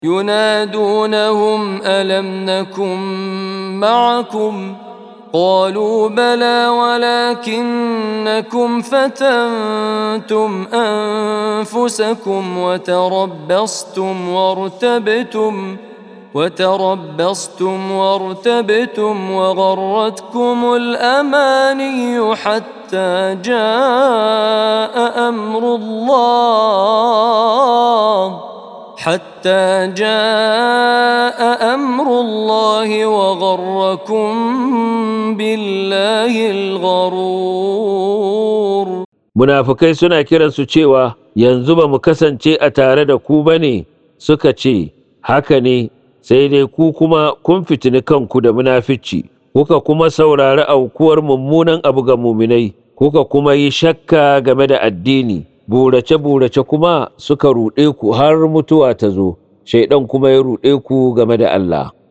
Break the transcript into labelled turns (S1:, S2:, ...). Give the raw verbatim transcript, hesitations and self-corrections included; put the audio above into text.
S1: ينادونهم ألم نكن معكم قالوا بلى ولكنكم فتنتم أنفسكم وتربصتم وارتبتم وتربصتم وارتبتم وغرتكم الأماني حتى جاء أمر الله حتى جاء أمر الله وغركم بالله الغرور.
S2: Munafukai suna kiransu cewa yanzu ba mu kasance a tare da ku bane, suka ce haka ne, sai dai ku kuma kun fitini kanku da munafici, kuka kuma saurari aukuwar mummunan abu ga muminai, kuka kuma yi shakka game da addini, burace-burace kuma suka ruɗe ku har mutuwa ta zo, shaiɗan kuma ya ruɗe ku game da Allah.